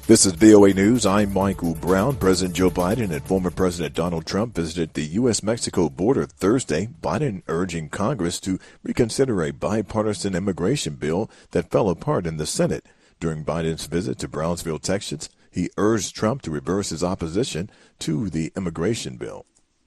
This is VOA News. I'm Michael Brown. President Joe Biden and former President Donald Trump visited the U.S.-Mexico border Thursday, Biden urging Congress to reconsider a bipartisan immigration bill that fell apart in the Senate. During Biden's visit to Brownsville, Texas, he urged Trump to reverse his opposition to the immigration bill.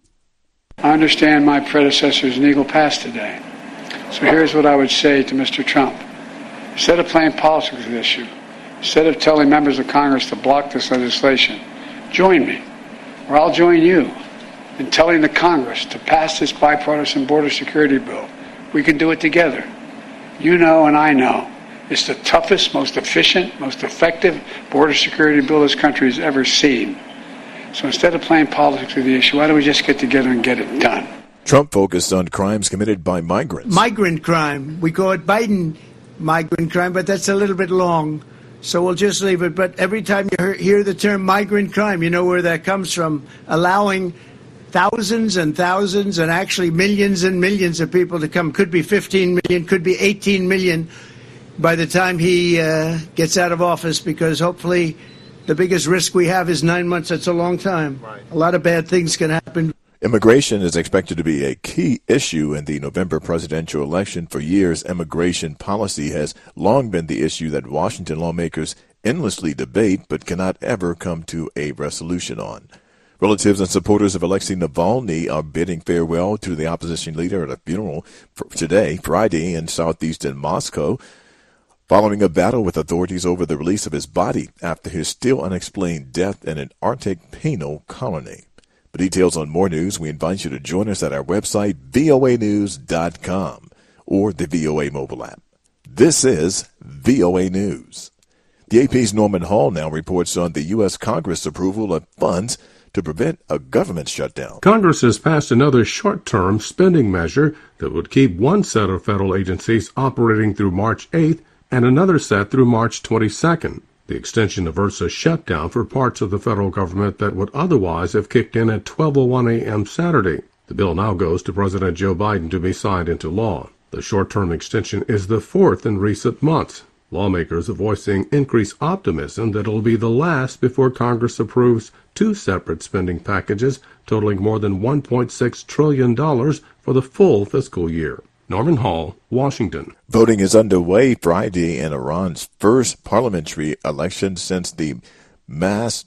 I understand my predecessor's legal past today. So here's what I would say to Mr. Trump. Instead of playing politics with this issue, instead of telling members of Congress to block this legislation, join me, or I'll join you, in telling the Congress to pass this bipartisan border security bill. We can do it together. You know and I know it's the toughest, most efficient, most effective border security bill this country has ever seen. So instead of playing politics with the issue, why don't we just get together and get it done? Trump focused on crimes committed by migrants. Migrant crime. We call it Biden migrant crime, but that's a little bit long. So we'll just leave it. But every time you hear the term migrant crime, you know where that comes from. Allowing thousands and thousands and actually millions and millions of people to come. Could be 15 million, could be 18 million by the time he gets out of office, because hopefully the biggest risk we have is 9 months. That's a long time. Right. A lot of bad things can happen. Immigration is expected to be a key issue in the November presidential election. For years, immigration policy has long been the issue that Washington lawmakers endlessly debate but cannot ever come to a resolution on. Relatives and supporters of Alexei Navalny are bidding farewell to the opposition leader at a funeral today, Friday, in southeastern Moscow, following a battle with authorities over the release of his body after his still unexplained death in an Arctic penal colony. For details on more news, we invite you to join us at our website, voanews.com, or the VOA mobile app. This is VOA News. The AP's Norman Hall now reports on the U.S. Congress approval of funds to prevent a government shutdown. Congress has passed another short-term spending measure that would keep one set of federal agencies operating through March 8th and another set through March 22nd. The extension averts a shutdown for parts of the federal government that would otherwise have kicked in at 12:01 a.m. Saturday. The bill now goes to President Joe Biden to be signed into law. The short-term extension is the fourth in recent months. Lawmakers are voicing increased optimism that it will be the last before Congress approves two separate spending packages totaling more than $1.6 trillion for the full fiscal year. Norman Hall, Washington. Voting is underway Friday in Iran's first parliamentary election since the mass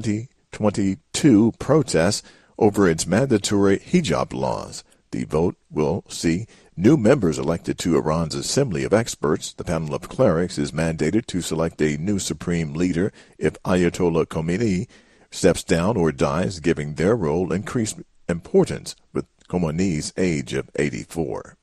2022 protests over its mandatory hijab laws. The vote will see new members elected to Iran's Assembly of Experts. The panel of clerics is mandated to select a new supreme leader if Ayatollah Khomeini steps down or dies, giving their role increased importance with Khomeini's age of 84.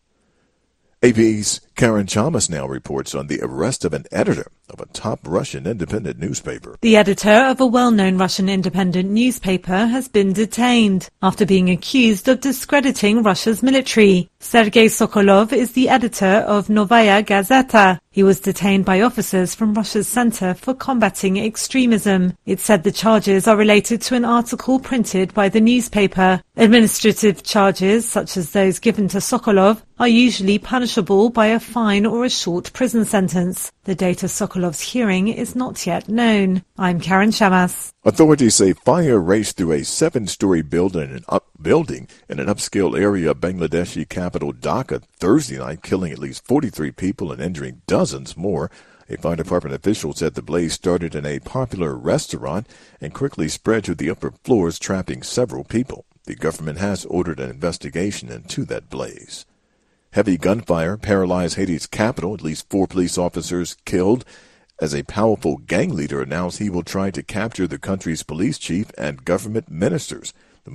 AP's Karen Chalmers now reports on the arrest of an editor of a top Russian independent newspaper. The editor of a well-known Russian independent newspaper has been detained after being accused of discrediting Russia's military. Sergei Sokolov is the editor of Novaya Gazeta. He was detained by officers from Russia's Center for Combating Extremism. It said the charges are related to an article printed by the newspaper. Administrative charges, such as those given to Sokolov, are usually punishable by a fine or a short prison sentence. The date of Sokolov's hearing is not yet known. I'm Karen Shamas. Authorities say fire raced through a 7-story building in an upscale area of Bangladeshi capital Dhaka Thursday night, killing at least 43 people and injuring dozens more. A fire department official said the blaze started in a popular restaurant and quickly spread to the upper floors, trapping several people. The government has ordered an investigation into that blaze. Heavy gunfire paralyzed Haiti's capital. At least 4 police officers killed as a powerful gang leader announced he will try to capture the country's police chief and government ministers.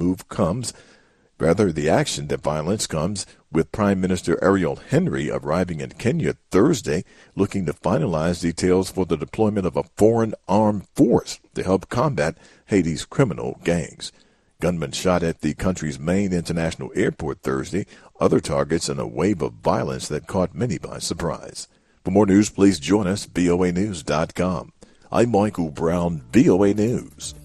The action, the violence comes with Prime Minister Ariel Henry arriving in Kenya Thursday, looking to finalize details for the deployment of a foreign armed force to help combat Haiti's criminal gangs. Gunmen shot at the country's main international airport Thursday, other targets in a wave of violence that caught many by surprise. For more news, please join us, voanews.com. I'm Michael Brown, VOA News.